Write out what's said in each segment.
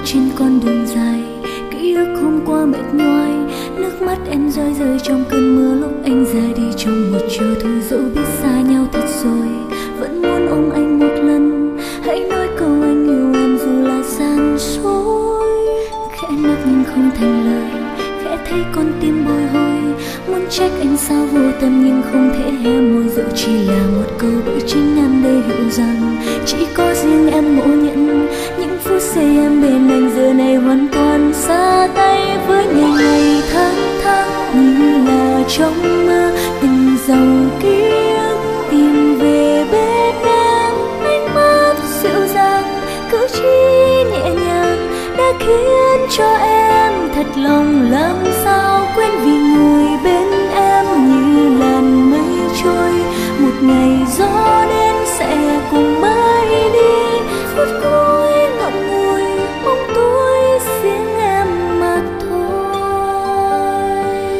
trên con đường dài, ký ức hôm qua mệt nhoài, nước mắt em rơi rơi trong cơn mưa lúc anh ra đi trong một chiều thu. Dẫu biết xa nhau thật rồi, vẫn muốn ôm anh một lần, hãy nói câu anh yêu em dù là gian dối. Khẽ nấc nhưng không thành lời, khẽ thấy con tim bồi hồi, muốn trách anh sao vô tâm nhưng không thể hé môi. Dẫu chỉ là một câu bởi chính em đây hiểu rằng chỉ có riêng em ngộ nhận những phút giây em bên anh giờ này hoàn toàn xa tay. Với ngày ngày tháng như là trong mơ, từng dòng ký ức tìm về bên em. Ánh mắt dịu dàng, cử chỉ nhẹ nhàng đã khiến cho em thật lòng làm sao quên. Vì người bên em như làn mây trôi, một ngày gió đến sẽ cùng bay đi. Phút cuối ngậm ngùi bóng tối riêng em mà thôi.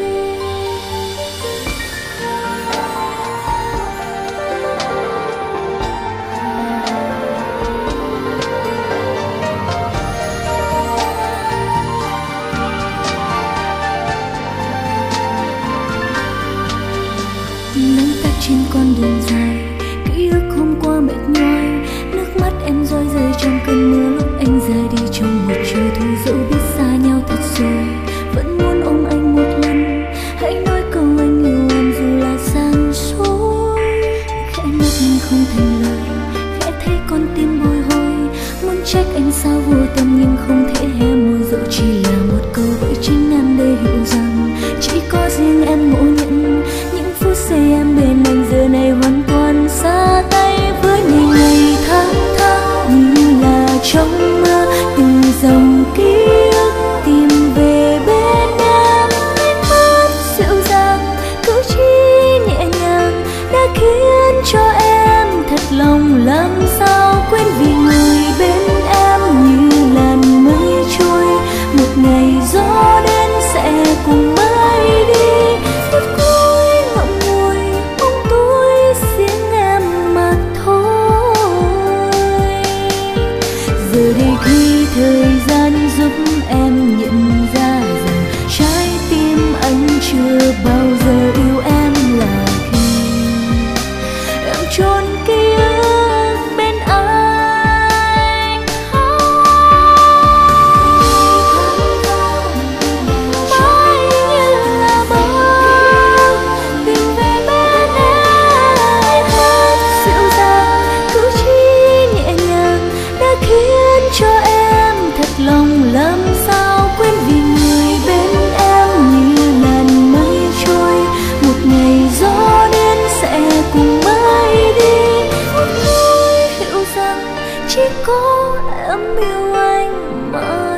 Nắng tắt trên con đường dài, ký ức hôm qua mệt nhoài, nước mắt em rơi rơi trong cơn mưa lúc anh ra đi trong một chiều thu. Dẫu biết xa nhau thật rồi, vẫn muốn ôm anh một lần, hãy nói câu anh yêu em dù là gian dối. Khẽ nấc nhưng không thành lời, khẽ thấy con tim bồi hồi, muốn trách anh sao vô tâm nhưng không thể hé môi. Dẫu chỉ là một câu bởi chính em đây hiểu rằng chỉ có riêng em ngộ nhận những phút giây em bên anh giờ này hoàn toàn xa tay. Với ngày ngày tháng như là trong mơ, từng dòng ký ức tìm về bên em. Ánh mắt dịu dàng, cử chỉ nhẹ nhàng đã khiến cho em thật lòng làm sao quên. Vì người bên em như làn mây trôi, một ngày gió đến sẽ cùng bay đi. Phút cuối ngậm ngùi bóng tối riêng em mà thôi. Giờ đây khi thời gian giúp em nhận ra rằng trái tim anh chưa bao giờ yêu em là khi em trốn ký ức bên anh. Mãi như là mơ tìm về bên em. Hát dịu dàng, cử chỉ nhẹ nhàng đã khiến cho em thật lòng làm sao quên. Vì người bên em như làn mây trôi, một ngày gió đến sẽ cùng bay đi. Phút cuối hiểu rằng chỉ có em yêu anh mà